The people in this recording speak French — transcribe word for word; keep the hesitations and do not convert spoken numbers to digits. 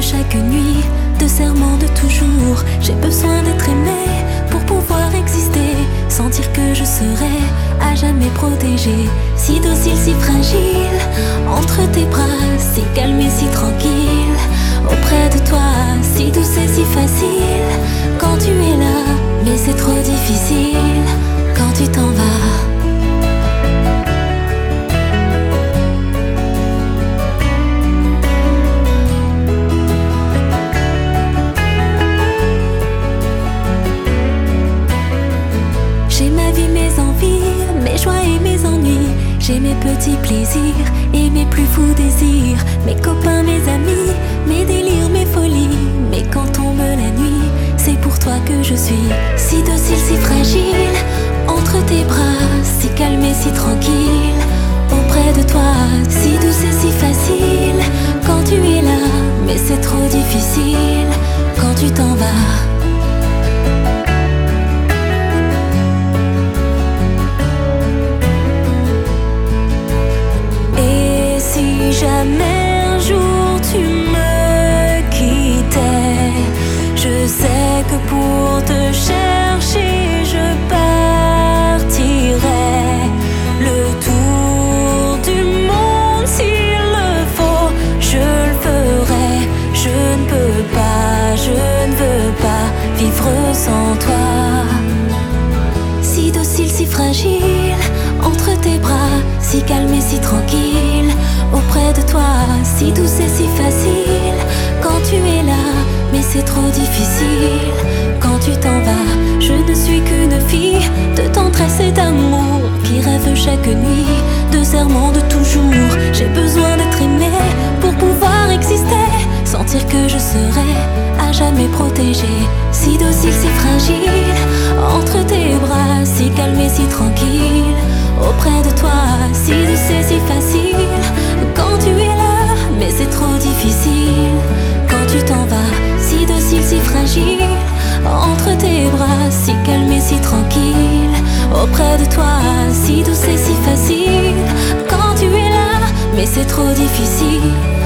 chaque nuit, de serments de toujours. J'ai besoin d'être aimé pour pouvoir exister, sentir que je serai à jamais protégée, si docile, si fragile, entre tes bras, si calme et si tranquille, auprès de toi, si douce et si facile, quand tu es là, mais c'est trop difficile, quand tu t'en vas. Mes joies et mes ennuis, j'ai mes petits plaisirs et mes plus fous désirs, mes copains, mes amis, mes délires, mes folies. Mais quand tombe la nuit, c'est pour toi que je suis si docile, si fragile, entre tes bras, si calme et si tranquille, auprès de toi, si douce et si facile, quand tu es là, mais c'est trop difficile, quand tu t'en vas. Jamais un jour tu me quittais, je sais que pour te chercher je partirai le tour du monde s'il le faut, je le ferai, je ne peux pas, je ne veux pas vivre sans toi. Si docile, si fragile, entre tes bras, si calme et si tranquille, auprès de toi, si douce et si facile, quand tu es là, mais c'est trop difficile, quand tu t'en vas. Je ne suis qu'une fille de tendresse et d'amour, qui rêve chaque nuit de serments de toujours. J'ai besoin d'être aimée pour pouvoir exister, sentir que je serai à jamais protégée, si docile, si fragile, entre tes bras, si calme et si tranquille, auprès de toi, si douce et si facile, quand tu es là, mais c'est trop difficile, quand tu t'en vas, si docile, si fragile, entre tes bras, si calme et si tranquille, auprès de toi, si douce et si facile, quand tu es là, mais c'est trop difficile,